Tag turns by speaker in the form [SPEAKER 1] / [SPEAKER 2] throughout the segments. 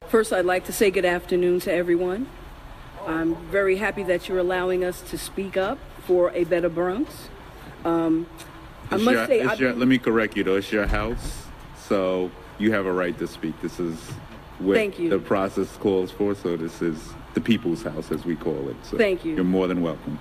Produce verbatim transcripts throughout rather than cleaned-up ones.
[SPEAKER 1] First, I'd like to say good afternoon to everyone. I'm very happy that you're allowing us to speak up for a better Bronx. Um, I must
[SPEAKER 2] your,
[SPEAKER 1] say,
[SPEAKER 2] it's your, let me correct you though. It's your house, so you have a right to speak. This is what
[SPEAKER 1] Thank you.
[SPEAKER 2] the process calls for. So this is the people's house, as we call it. So
[SPEAKER 1] Thank you.
[SPEAKER 2] You're more than welcome.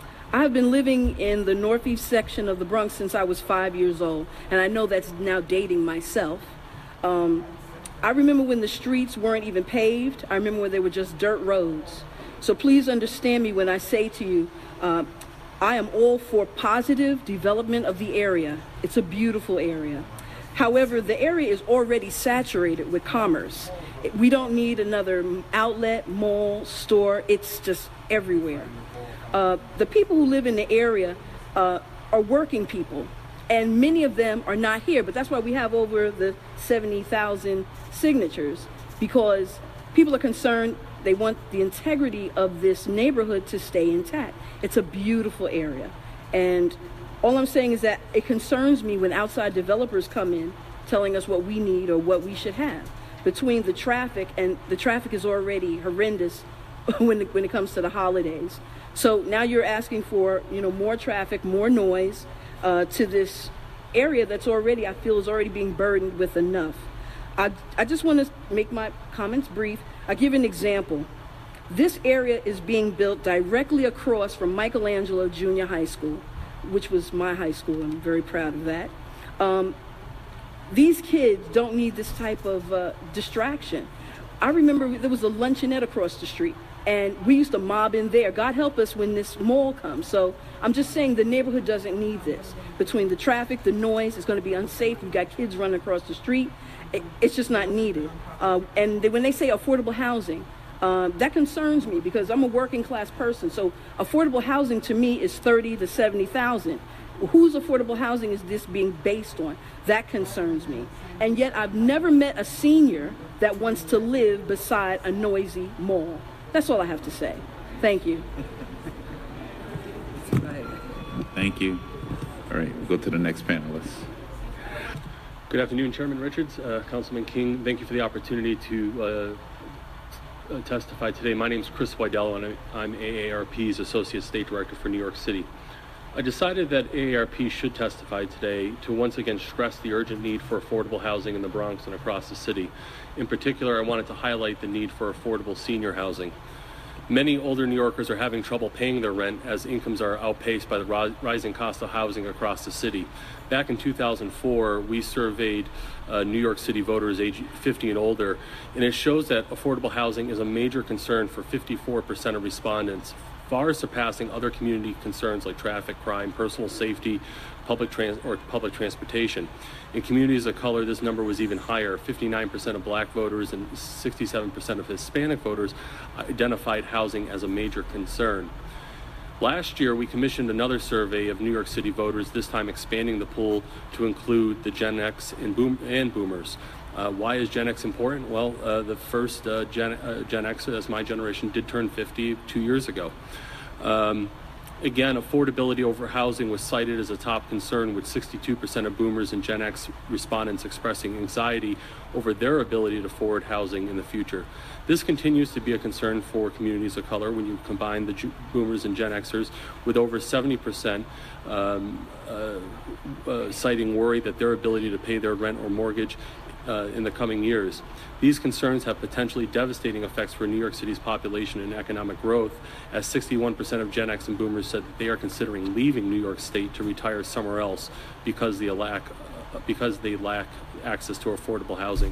[SPEAKER 1] I have been living in the northeast section of the Bronx since I was five years old, and I know that's now dating myself. Um, I remember when the streets weren't even paved. I remember when they were just dirt roads. So please understand me when I say to you, uh, I am all for positive development of the area. It's a beautiful area. However, the area is already saturated with commerce. We don't need another outlet, mall, store. It's just everywhere. Uh, the people who live in the area uh, are working people, and many of them are not here. But that's why we have over the seventy thousand signatures, because people are concerned. They want the integrity of this neighborhood to stay intact. It's a beautiful area. And all I'm saying is that it concerns me when outside developers come in telling us what we need or what we should have. Between the traffic, and the traffic is already horrendous when it, when it comes to the holidays. So now you're asking for, you know, more traffic, more noise uh, to this area that's already, I feel, is already being burdened with enough. I, I just want to make my comments brief. I'll give you an example. This area is being built directly across from Michelangelo Junior High School, which was my high school. I'm very proud of that. Um, these kids don't need this type of uh, distraction. I remember there was a luncheonette across the street, and we used to mob in there. God help us when this mall comes. So I'm just saying the neighborhood doesn't need this. Between the traffic, the noise, it's going to be unsafe. We've got kids running across the street. It, it's just not needed. Uh, and they, when they say affordable housing, uh, that concerns me because I'm a working class person. So affordable housing to me is thirty to seventy thousand. Whose affordable housing is this being based on? That concerns me. And yet I've never met a senior that wants to live beside a noisy mall. That's all I have to say. Thank you.
[SPEAKER 2] Thank you. All right, we'll go to the next panelist.
[SPEAKER 3] Good afternoon, Chairman Richards, uh, Councilman King. Thank you for the opportunity to uh, uh, testify today. My name is Chris Widello, and I'm A A R P's Associate State Director for New York City. I decided that A A R P should testify today to once again stress the urgent need for affordable housing in the Bronx and across the city. In particular, I wanted to highlight the need for affordable senior housing. Many older New Yorkers are having trouble paying their rent as incomes are outpaced by the ri- rising cost of housing across the city. Back in two thousand four, we surveyed uh, New York City voters age fifty and older, and it shows that affordable housing is a major concern for fifty-four percent of respondents, far surpassing other community concerns like traffic, crime, personal safety, public trans- or public transportation. In communities of color, this number was even higher. fifty-nine percent of black voters and sixty-seven percent of Hispanic voters identified housing as a major concern. Last year, we commissioned another survey of New York City voters, this time expanding the pool to include the Gen X and, boom- and Boomers. Uh, why is Gen X important? Well, uh, the first uh, Gen, uh, Gen X, as my generation, did turn fifty two years ago. Um, again, affordability over housing was cited as a top concern, with sixty-two percent of Boomers and Gen X respondents expressing anxiety over their ability to afford housing in the future. This continues to be a concern for communities of color when you combine the Ju- Boomers and Gen Xers, with over seventy percent um, uh, uh, citing worry that their ability to pay their rent or mortgage Uh, in the coming years. These concerns have potentially devastating effects for New York City's population and economic growth, as sixty-one percent of Gen X and Boomers said that they are considering leaving New York State to retire somewhere else because they lack, uh, because they lack access to affordable housing.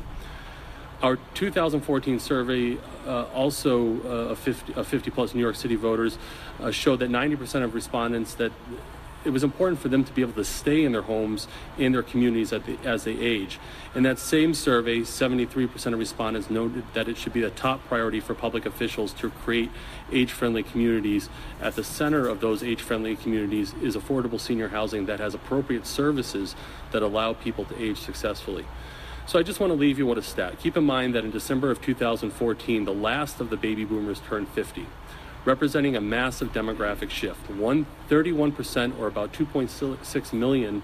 [SPEAKER 3] Our two thousand fourteen survey, uh, also uh, of fifty, of fifty plus New York City voters, uh, showed that ninety percent of respondents that it was important for them to be able to stay in their homes, in their communities at the, as they age. In that same survey, seventy-three percent of respondents noted that it should be the top priority for public officials to create age-friendly communities. At the center of those age-friendly communities is affordable senior housing that has appropriate services that allow people to age successfully. So I just want to leave you with a stat. Keep in mind that in December of two thousand fourteen, the last of the baby boomers turned fifty. Representing a massive demographic shift. One, thirty-one percent, or about two point six million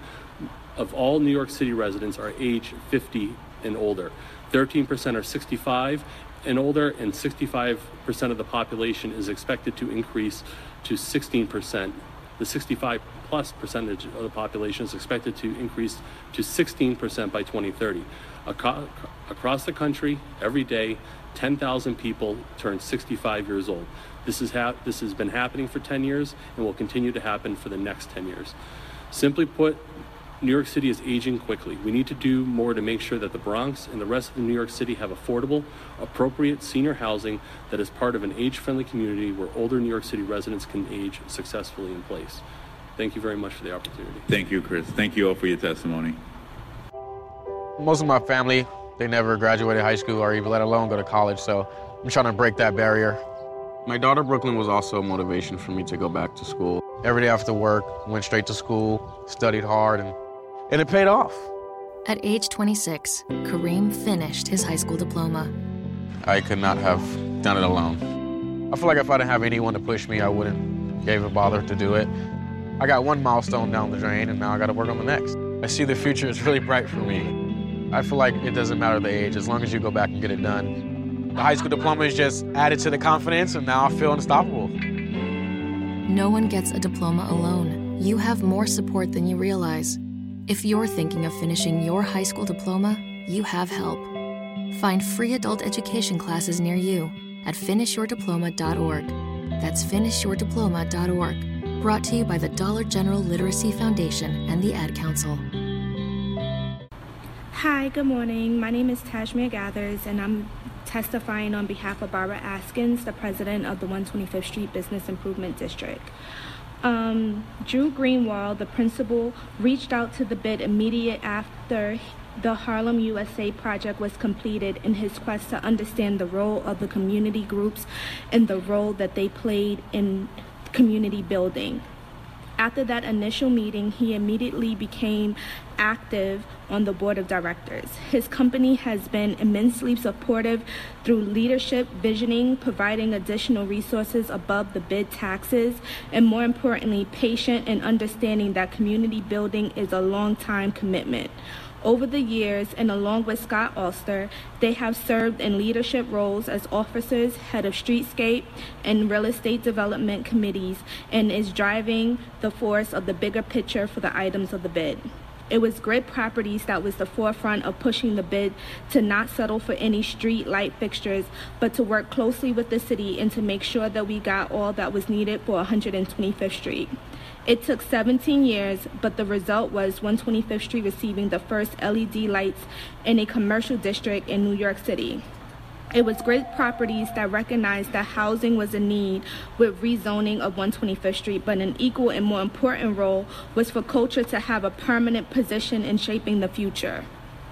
[SPEAKER 3] of all New York City residents are age fifty and older. thirteen percent are sixty-five, and older, and sixty-five percent of the population is expected to increase to sixteen percent. The sixty-five plus percentage of the population is expected to increase to sixteen percent by twenty thirty. Aco- across the country, every day, ten thousand people turn sixty-five years old. This, is ha- this has been happening for ten years and will continue to happen for the next ten years. Simply put, New York City is aging quickly. We need to do more to make sure that the Bronx and the rest of New York City have affordable, appropriate senior housing that is part of an age-friendly community where older New York City residents can age successfully in place. Thank you very much for the opportunity.
[SPEAKER 2] Thank you, Chris. Thank you all for your testimony.
[SPEAKER 4] Most of my family, they never graduated high school or even let alone go to college, so I'm trying to break that barrier. My daughter Brooklyn was also a motivation for me to go back to school. Every day after work, went straight to school, studied hard, and, and it paid off.
[SPEAKER 5] At age twenty-six, Kareem finished his high school diploma.
[SPEAKER 4] I could not have done it alone. I feel like if I didn't have anyone to push me, I wouldn't even bother to do it. I got one milestone down the drain, and now I got to work on the next. I see the future is really bright for me. I feel like it doesn't matter the age, as long as you go back and get it done. The high school diploma is just added to the confidence, and now I feel unstoppable.
[SPEAKER 5] No one gets a diploma alone. You have more support than you realize. If you're thinking of finishing your high school diploma, you have help. Find free adult education classes near you at finish your diploma dot org. That's finish your diploma dot org. Brought to you by the Dollar General Literacy Foundation and the Ad Council.
[SPEAKER 6] Hi, good morning. My name is Tashmir Gathers, and I'm testifying on behalf of Barbara Askins, the president of the one twenty-fifth Street Business Improvement District. Um, Drew Greenwald, the principal, reached out to the bid immediate after the Harlem U S A project was completed in his quest to understand the role of the community groups and the role that they played in community building. After that initial meeting, he immediately became active on the board of directors. His company has been immensely supportive through leadership, visioning, providing additional resources above the bid taxes, and more importantly, patient and understanding that community building is a long-time commitment. Over the years, and along with Scott Ulster, they have served in leadership roles as officers, head of streetscape, and real estate development committees, and is driving the force of the bigger picture for the items of the bid. It was Grid Properties that was the forefront of pushing the bid to not settle for any street light fixtures, but to work closely with the city and to make sure that we got all that was needed for one hundred twenty-fifth Street. It took seventeen years, but the result was one twenty-fifth Street receiving the first L E D lights in a commercial district in New York City. It was Grid Properties that recognized that housing was a need with rezoning of one twenty-fifth Street, but an equal and more important role was for culture to have a permanent position in shaping the future.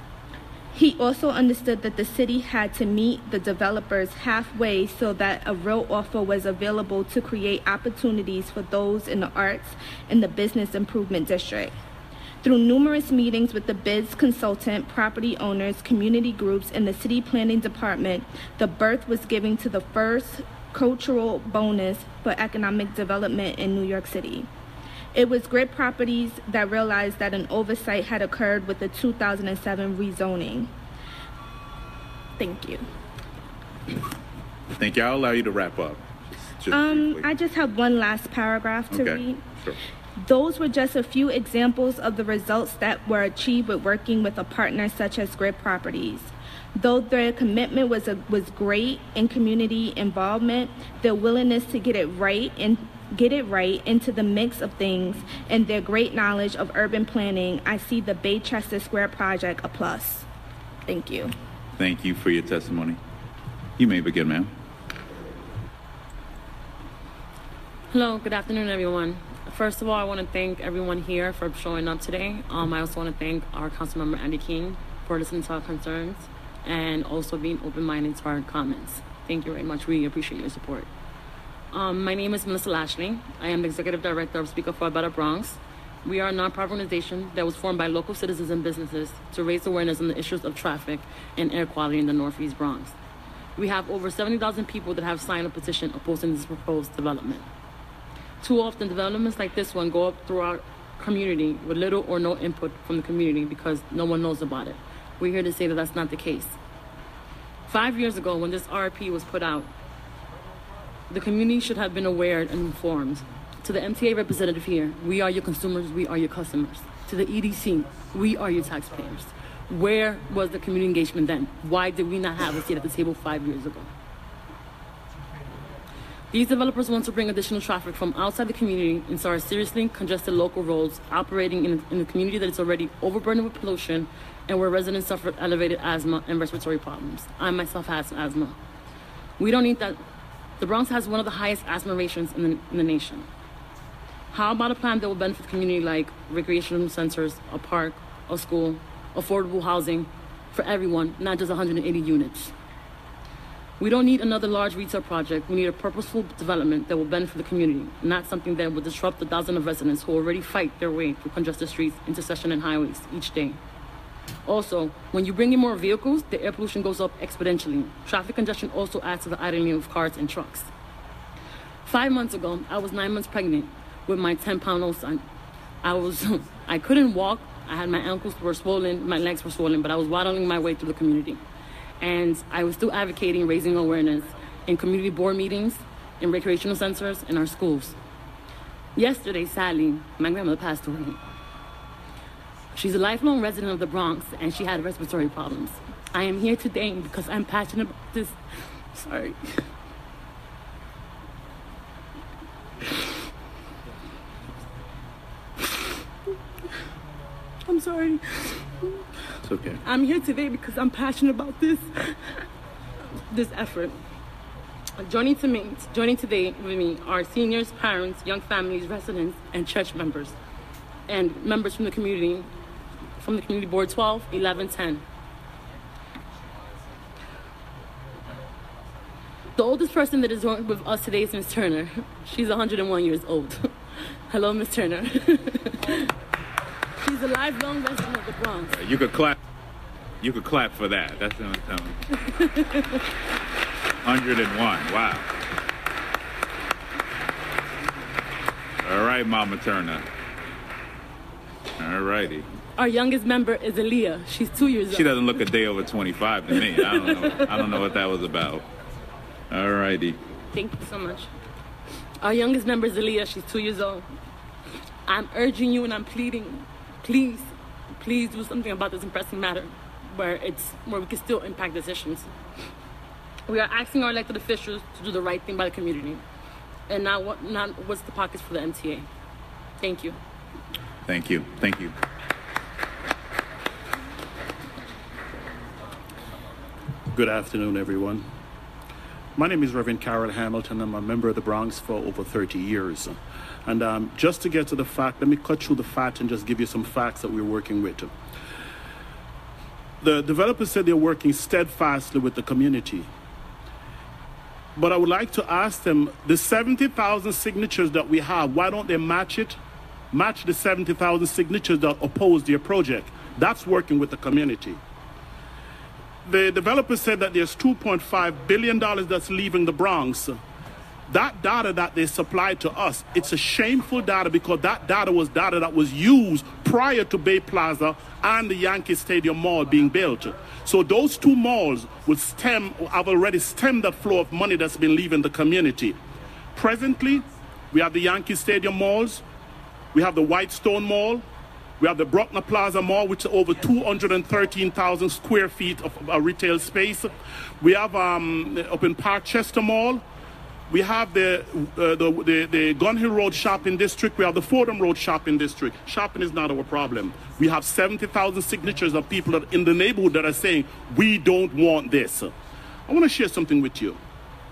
[SPEAKER 6] He also understood that the city had to meet the developers halfway so that a real offer was available to create opportunities for those in the arts and the business improvement district. Through numerous meetings with the bids consultant, property owners, community groups, and the city planning department, the birth was given to the first cultural bonus for economic development in New York City. It was Grid Properties that realized that an oversight had occurred with the two thousand seven rezoning. Thank you.
[SPEAKER 2] Thank you. I'll allow you to wrap up. Just, just
[SPEAKER 6] um,
[SPEAKER 2] briefly.
[SPEAKER 6] I just have one last paragraph to
[SPEAKER 2] okay.
[SPEAKER 6] read.
[SPEAKER 2] Sure.
[SPEAKER 6] Those were just a few examples of the results that were achieved with working with a partner such as Grid Properties. Though their commitment was a, was great in community involvement, their willingness to get it right and get it right into the mix of things, and their great knowledge of urban planning, I see the Baychester Square project a plus. Thank you.
[SPEAKER 2] Thank you for your testimony. You may begin, ma'am.
[SPEAKER 7] Hello, good afternoon, everyone. First of all, I want to thank everyone here for showing up today. Um, I also want to thank our Councilmember Andy King for listening to our concerns and also being open-minded to our comments. Thank you very much. We appreciate your support. Um, my name is Melissa Lashley. I am the Executive Director of Speak Up for a Better Bronx. We are a nonprofit organization that was formed by local citizens and businesses to raise awareness on the issues of traffic and air quality in the Northeast Bronx. We have over seventy thousand people that have signed a petition opposing this proposed development. Too often, developments like this one go up through our community with little or no input from the community because no one knows about it. We're here to say that that's not the case. Five years ago, when this R P was put out, the community should have been aware and informed. To the M T A representative here, we are your consumers, we are your customers. To the E D C, we are your taxpayers. Where was the community engagement then? Why did we not have a seat at the table five years ago? These developers want to bring additional traffic from outside the community into our seriously congested local roads, operating in a, in a community that is already overburdened with pollution and where residents suffer elevated asthma and respiratory problems. I myself have asthma. We don't need that. The Bronx has one of the highest asthma rates in the, in the nation. How about a plan that will benefit the community like recreational centers, a park, a school, affordable housing for everyone, not just one hundred eighty units? We don't need another large retail project. We need a purposeful development that will benefit the community, not something that will disrupt the thousands of residents who already fight their way through congested streets, intersection, and highways each day. Also, when you bring in more vehicles, the air pollution goes up exponentially. Traffic congestion also adds to the idling of cars and trucks. Five months ago, I was nine months pregnant with my ten-pound-old son. I was, I couldn't walk. I had my ankles were swollen, my legs were swollen, but I was waddling my way through the community. And I was still advocating raising awareness in community board meetings, in recreational centers, in our schools. Yesterday, sadly, my grandmother passed away. She's a lifelong resident of the Bronx, and she had respiratory problems. I am here today because I'm passionate about this. Sorry. I'm sorry.
[SPEAKER 2] It's okay.
[SPEAKER 7] I'm here today because I'm passionate about this, this effort. Joining to me, joining today with me are seniors, parents, young families, residents, and church members, and members from the community, from the community board twelve, eleven, ten. The oldest person that is with us today is Miz Turner. She's one hundred one years old. Hello, Miz Turner. She's a lifelong resident of the Bronx.
[SPEAKER 2] You could clap. You could clap for that. That's what I'm telling you. one hundred one. Wow. All right, Mama Turner. All righty.
[SPEAKER 7] Our youngest member is Aaliyah. She's two years old.
[SPEAKER 2] She doesn't look a day over twenty-five to me. I don't know. I don't know what that was about. All righty.
[SPEAKER 7] Thank you so much. Our youngest member is Aaliyah. She's two years old. I'm urging you and I'm pleading, please, please do something about this pressing matter where it's where we can still impact decisions. We are asking our elected officials to do the right thing by the community and not what not what's the pockets for the M T A. Thank you.
[SPEAKER 2] Thank you. Thank you.
[SPEAKER 8] Good afternoon, everyone. My name is Reverend Carol Hamilton. I'm a member of the Bronx for over thirty years. And um, just to get to the fact, let me cut through the fat and just give you some facts that we're working with. The developers said they're working steadfastly with the community. But I would like to ask them, the seventy thousand signatures that we have, why don't they match it? Match the seventy thousand signatures that oppose their project. That's working with the community. The developer said that there's two point five billion dollars that's leaving the Bronx. That data that they supplied to us, it's a shameful data because that data was data that was used prior to Bay Plaza and the Yankee Stadium Mall being built. So those two malls will stem, have already stemmed the flow of money that's been leaving the community. Presently, we have the Yankee Stadium malls, we have the Whitestone Mall, we have the Bruckner Plaza Mall, which is over two hundred thirteen thousand square feet of uh, retail space. We have um, up in Parkchester Mall. We have the, uh, the, the, the Gun Hill Road Shopping District. We have the Fordham Road Shopping District. Shopping is not our problem. We have seventy thousand signatures of people that in the neighborhood that are saying, we don't want this. I want to share something with you.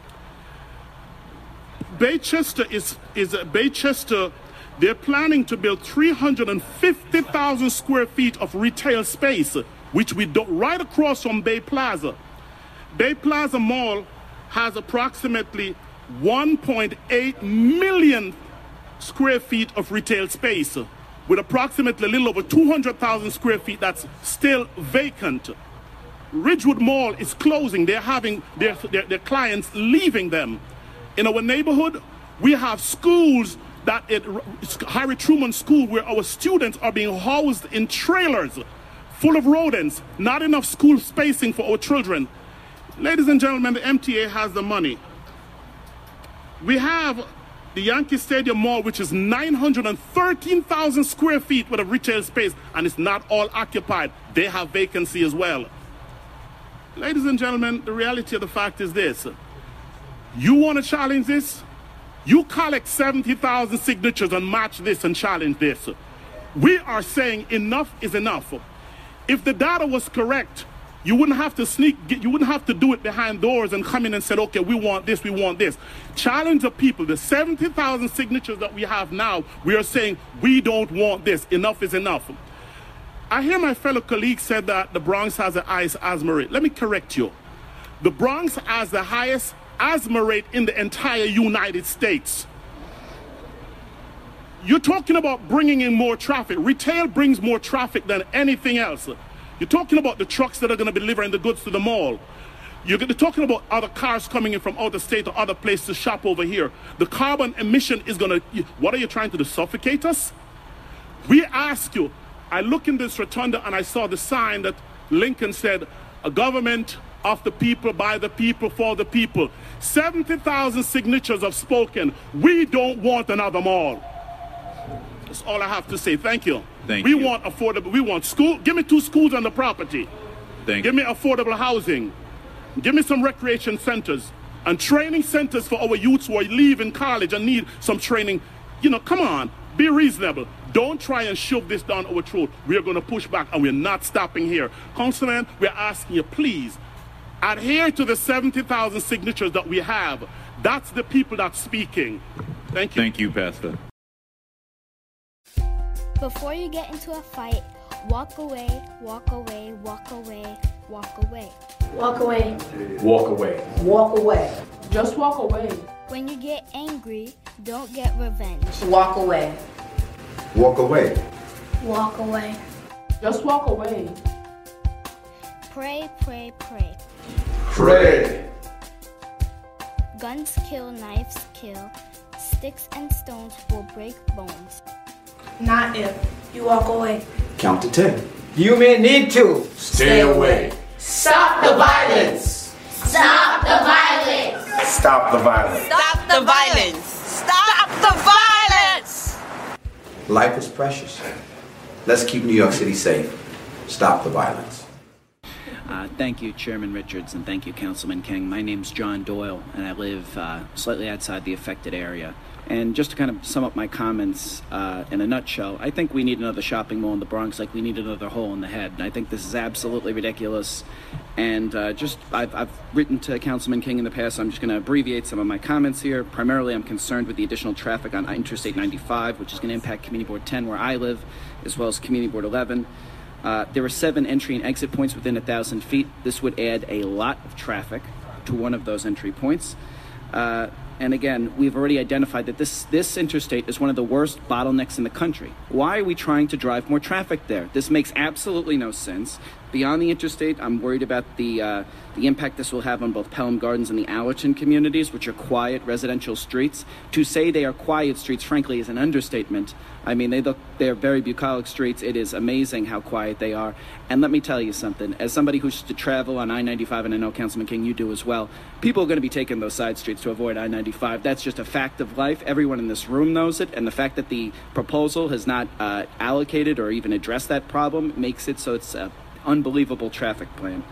[SPEAKER 8] Baychester is, is uh, Baychester, they're planning to build three hundred fifty thousand square feet of retail space, which we do right across from Bay Plaza. Bay Plaza Mall has approximately one point eight million square feet of retail space, with approximately a little over two hundred thousand square feet that's still vacant. Ridgewood Mall is closing. They're having their, their, their clients leaving them. In our neighborhood, we have schools that it, Harry Truman School, where our students are being housed in trailers full of rodents, not enough school spacing for our children. Ladies and gentlemen, the M T A has the money. We have the Yankee Stadium Mall, which is nine hundred thirteen thousand square feet with a retail space, and it's not all occupied. They have vacancy as well. Ladies and gentlemen, the reality of the fact is this. You want to challenge this? You collect seventy thousand signatures and match this and challenge this. We are saying enough is enough. If the data was correct, you wouldn't have to sneak, you wouldn't have to do it behind doors and come in and say, okay, we want this, we want this. Challenge the people. The seventy thousand signatures that we have now, we are saying we don't want this. Enough is enough. I hear my fellow colleague said that the Bronx has the highest asthma rate. Let me correct you. The Bronx has the highest asthma rate in the entire United States. You're talking about bringing in more traffic. Retail brings more traffic than anything else. You're talking about the trucks that are going to be delivering the goods to the mall. You're talking about other cars coming in from out of state or other places to shop over here. The carbon emission is going to, what are you trying to do, suffocate us? We ask you, I look in this rotunda and I saw the sign that Lincoln said, a government of the people, by the people, for the people. seventy thousand signatures have spoken. We don't want another mall. That's all I have to say. Thank you.
[SPEAKER 2] Thank
[SPEAKER 8] we
[SPEAKER 2] you.
[SPEAKER 8] want affordable, we want school. Give me two schools on the property.
[SPEAKER 2] Thank
[SPEAKER 8] Give
[SPEAKER 2] you.
[SPEAKER 8] me affordable housing. Give me some recreation centers and training centers for our youths who are leaving college and need some training. You know, come on, be reasonable. Don't try and shove this down our throat. We are going to push back, and we're not stopping here. Councilman, we're asking you, please, adhere to the seventy thousand signatures that we have. That's the people that's speaking. Thank you.
[SPEAKER 2] Thank you, Pastor.
[SPEAKER 9] Before you get into a fight, walk away, walk away, walk away, walk away.
[SPEAKER 10] Walk away.
[SPEAKER 11] Walk away.
[SPEAKER 10] Walk away. Just walk away.
[SPEAKER 9] When you get angry, don't get revenge.
[SPEAKER 10] Walk away.
[SPEAKER 11] Walk away.
[SPEAKER 9] Walk away.
[SPEAKER 10] Just walk away.
[SPEAKER 9] Pray, pray, pray.
[SPEAKER 11] Pray.
[SPEAKER 9] Guns kill, knives kill. Sticks and stones will break bones.
[SPEAKER 10] Not if you walk away.
[SPEAKER 11] Count to ten.
[SPEAKER 12] You may need to
[SPEAKER 11] Stay away.
[SPEAKER 10] Stop the violence. Stop the violence.
[SPEAKER 11] Stop the violence.
[SPEAKER 13] Stop the violence. Stop the violence.
[SPEAKER 11] Life is precious. Let's keep New York City safe. Stop the violence.
[SPEAKER 14] Uh, thank you, Chairman Richards, and thank you, Councilman King. My name's John Doyle, and I live uh, slightly outside the affected area. And just to kind of sum up my comments uh, in a nutshell, I think we need another shopping mall in the Bronx like we need another hole in the head. And I think this is absolutely ridiculous. And uh, just, I've, I've written to Councilman King in the past, so I'm just going to abbreviate some of my comments here. Primarily, I'm concerned with the additional traffic on Interstate ninety-five, which is going to impact Community Board ten, where I live, as well as Community Board eleven. Uh, there are seven entry and exit points within a thousand feet. This would add a lot of traffic to one of those entry points. Uh, and again, we've already identified that this, this interstate is one of the worst bottlenecks in the country. Why are we trying to drive more traffic there? This makes absolutely no sense. Beyond the interstate, I'm worried about the uh, the impact this will have on both Pelham Gardens and the Allerton communities, which are quiet residential streets. To say they are quiet streets, frankly, is an understatement. I mean, they look, they're very bucolic streets. It is amazing how quiet they are. And let me tell you something. As somebody who used to travel on I ninety-five, and I know Councilman King, you do as well, people are going to be taking those side streets to avoid I ninety-five. That's just a fact of life. Everyone in this room knows it. And the fact that the proposal has not uh, allocated or even addressed that problem makes it so it's a unbelievable traffic plan.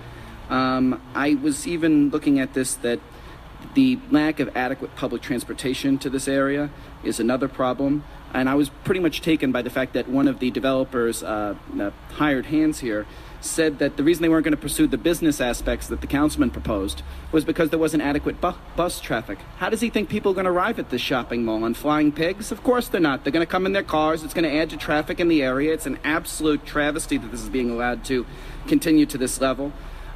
[SPEAKER 14] Um, I was even looking at this that the lack of adequate public transportation to this area is another problem. And I was pretty much taken by the fact that one of the developers, uh, uh, hired hands here, said that the reason they weren't going to pursue the business aspects that the councilman proposed was because there wasn't adequate bu- bus traffic. How does he think people are going to arrive at this shopping mall? On flying pigs? Of course they're not. They're going to come in their cars. It's going to add to traffic in the area. It's an absolute travesty that this is being allowed to continue to this level.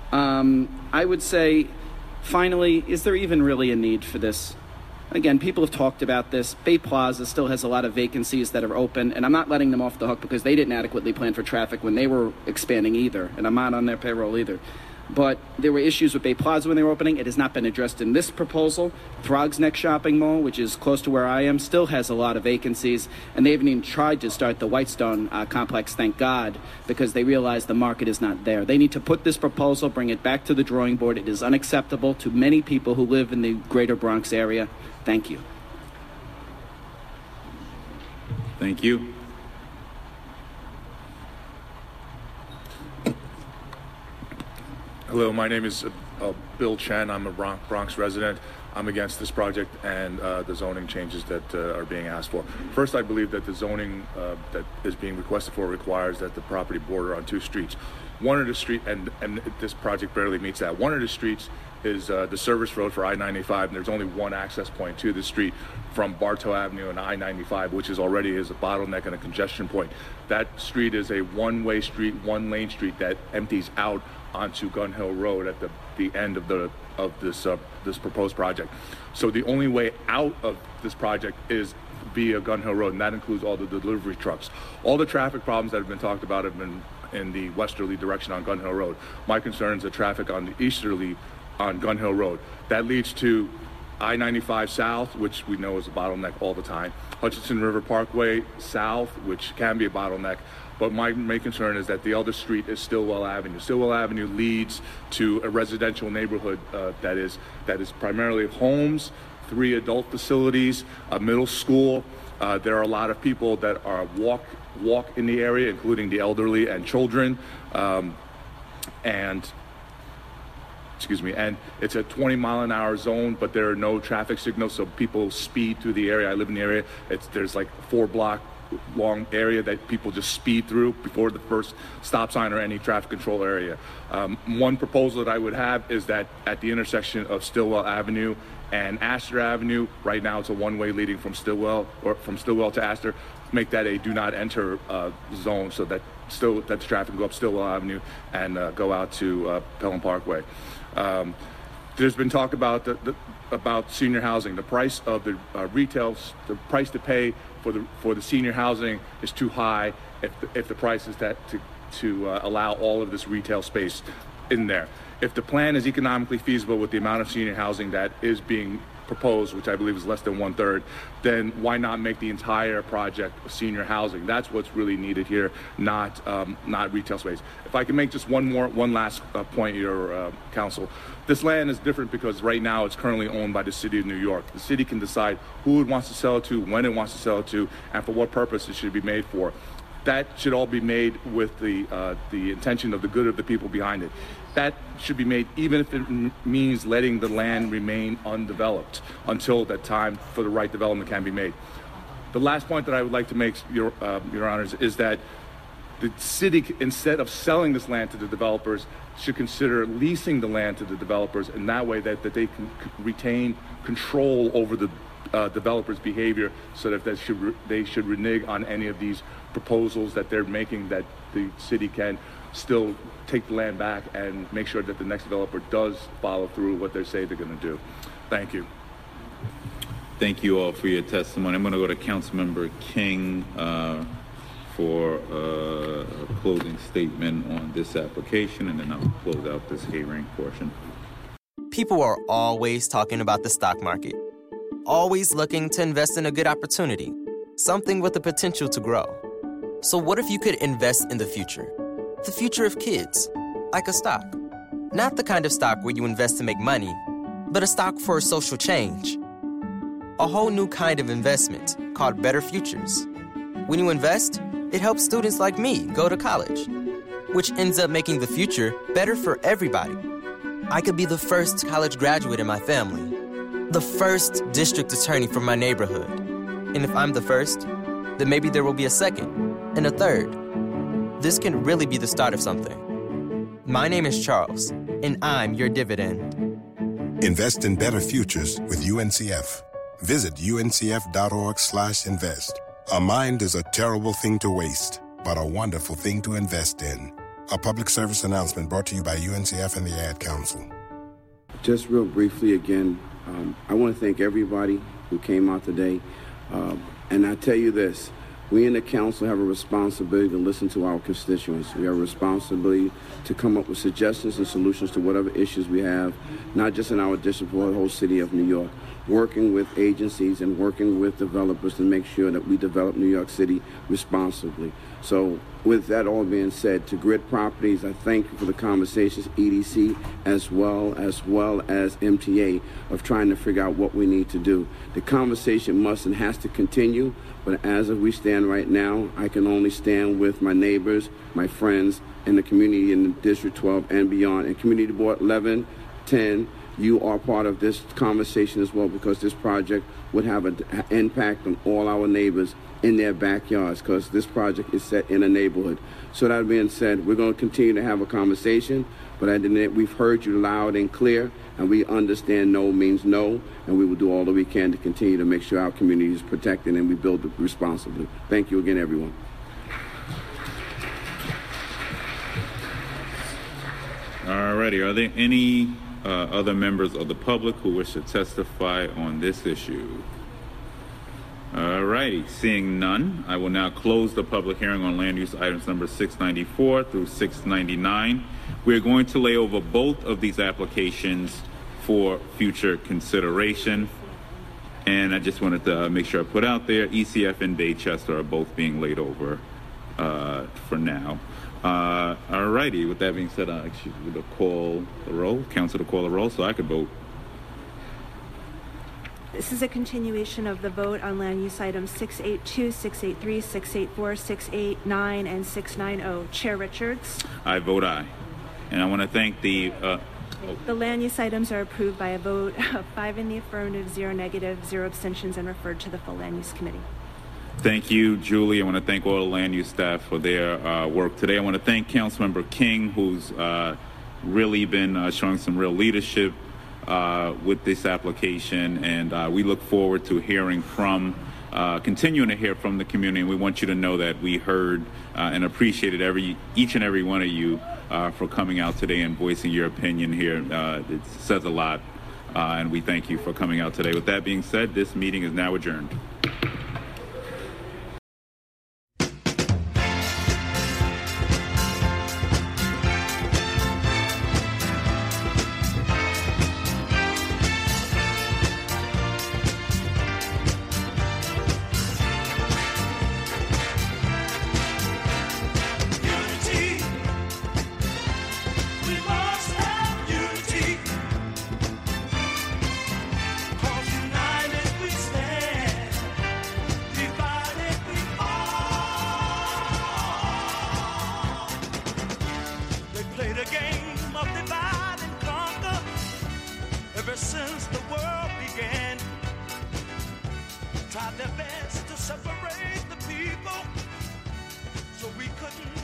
[SPEAKER 14] Um, I would say, finally, is there even really a need for this? Again, people have talked about this. Bay Plaza still has a lot of vacancies that are open, and I'm not letting them off the hook because they didn't adequately plan for traffic when they were expanding either, and I'm not on their payroll either. But there were issues with Bay Plaza when they were opening. It has not been addressed in this proposal. Throgs Neck Shopping Mall, which is close to where I am, still has a lot of vacancies. And they haven't even tried to start the Whitestone uh, complex, thank God, because they realize the market is not there. They need to put this proposal, bring it back to the drawing board. It is unacceptable to many people who live in the greater Bronx area. Thank you.
[SPEAKER 2] Thank you.
[SPEAKER 12] Hello, my name is uh, Bill Chen. I'm a Bronx, Bronx resident. I'm against this project and uh, the zoning changes that uh, are being asked for. First, I believe that the zoning uh, that is being requested for requires that the property border on two streets. One of the street, and, and this project barely meets that. One of the streets is uh, the service road for I ninety-five, and there's only one access point to the street from Bartow Avenue and I ninety-five, which is already is a bottleneck and a congestion point. That street is a one-way street, one-lane street that empties out onto Gun Hill Road at the, the end of the of this uh, this proposed project. So the only way out of this project is via Gun Hill Road, and that includes all the delivery trucks. All the traffic problems that have been talked about have been in the westerly direction on Gun Hill Road. My concern is the traffic on the easterly on Gun Hill Road. That leads to I ninety-five South, which we know is a bottleneck all the time. Hutchinson River Parkway South, which can be a bottleneck. But my main concern is that the other street is Stillwell Avenue. Stillwell Avenue leads to a residential neighborhood uh, that is that is primarily homes, three adult facilities, a middle school. Uh, there are a lot of people that are walk walk in the area, including the elderly and children, um, and. Excuse me, and it's a twenty mile an hour zone, but there are no traffic signals, so people speed through the area. I live in the area. It's there's like a four block long area that people just speed through before the first stop sign or any traffic control area. Um, one proposal that I would have is that at the intersection of Stillwell Avenue and Astor Avenue, right now it's a one-way leading from Stillwell or from Stillwell to Astor, make that a do not enter uh, zone so that still that the traffic can go up Stillwell Avenue and uh, go out to uh, Pelham Parkway. Um, there's been talk about the, the, about senior housing. The price of the uh, retail, the price to pay for the for the senior housing is too high. If the, if the price is that to to uh, allow all of this retail space in there. If the plan is economically feasible with the amount of senior housing that is being proposed, which I believe is less than one third, then why not make the entire project senior housing? That's what's really needed here, not um, not retail space. If I can make just one more, one last uh, point, Your uh, Council. This land is different because right now it's currently owned by the City of New York. The city can decide who it wants to sell it to, when it wants to sell it to, and for what purpose it should be made for. That should all be made with the uh, the intention of the good of the people behind it. That should be made even if it m- means letting the land remain undeveloped until that time for the right development can be made. The last point that I would like to make, Your, uh, Your Honors, is that the city, instead of selling this land to the developers, should consider leasing the land to the developers, and that way that, that they can c- retain control over the uh, developers' behavior, so that they should re- they should renege on any of these proposals that they're making, that the city can still take the land back and make sure that the next developer does follow through what they say they're going to do. Thank you.
[SPEAKER 2] Thank you all for your testimony. I'm going to go to Councilmember King uh, for uh, a closing statement on this application, and then I'll close out this hearing portion.
[SPEAKER 15] People are always talking about the stock market, always looking to invest in a good opportunity, something with the potential to grow. So what if you could invest in the future? The future of kids, like a stock. Not the kind of stock where you invest to make money, but a stock for social change. A whole new kind of investment called Better Futures. When you invest, it helps students like me go to college, which ends up making the future better for everybody. I could be the first college graduate in my family, the first district attorney from my neighborhood. And if I'm the first, then maybe there will be a second and a third. This can really be the start of something. My name is Charles, and I'm your dividend.
[SPEAKER 16] Invest in better futures with U N C F. Visit uncf.org slash invest. A mind is a terrible thing to waste, but a wonderful thing to invest in. A public service announcement brought to you by U N C F and the Ad Council.
[SPEAKER 17] Just real briefly again, um, I want to thank everybody who came out today. Uh, and I tell you this, We in the council have a responsibility to listen to our constituents. We have a responsibility to come up with suggestions and solutions to whatever issues we have, not just in our district, but the whole city of New York. Working with agencies and working with developers to make sure that we develop New York City responsibly. So with that all being said, to Grid Properties, I thank you for the conversations, E D C, as well as well as M T A, of trying to figure out what we need to do. The conversation must and has to continue, but as of we stand right now, I can only stand with my neighbors, my friends, and the community in District twelve and beyond. And Community Board eleven, ten, you are part of this conversation as well, because this project would have an impact on all our neighbors in their backyards, because this project is set in a neighborhood. So that being said, we're going to continue to have a conversation, but at the end, we've heard you loud and clear, and we understand no means no, and we will do all that we can to continue to make sure our community is protected and we build it responsibly. Thank you again, everyone.
[SPEAKER 2] All righty. Are there any uh, other members of the public who wish to testify on this issue? All righty. Seeing none, I will now close the public hearing on land use items number six ninety-four through six ninety-nine. We're going to lay over both of these applications for future consideration. And I just wanted to uh, make sure I put out there, E C F and Baychester are both being laid over uh, for now. Uh, all righty. With that being said, I actually would call the roll, council to call the roll, so I could vote.
[SPEAKER 18] This is a continuation of the vote on land use items six eighty-two, six eighty-three, six eighty-four, six eighty-nine, and six ninety. Chair Richards.
[SPEAKER 2] I vote aye. And I want to thank the... Uh, oh.
[SPEAKER 18] The land use items are approved by a vote of five in the affirmative, zero negative, zero abstentions, and referred to the full land use committee.
[SPEAKER 2] Thank you, Julie. I want to thank all the land use staff for their uh, work today. I want to thank Councilmember King, who's uh, really been uh, showing some real leadership uh, with this application, and uh, we look forward to hearing from, uh, continuing to hear from the community. And we want you to know that we heard uh, and appreciated every, each and every one of you uh, for coming out today and voicing your opinion here. Uh, it says a lot, uh, and we thank you for coming out today. With that being said, this meeting is now adjourned.
[SPEAKER 19] Since the world began, tried their best to separate the people so we couldn't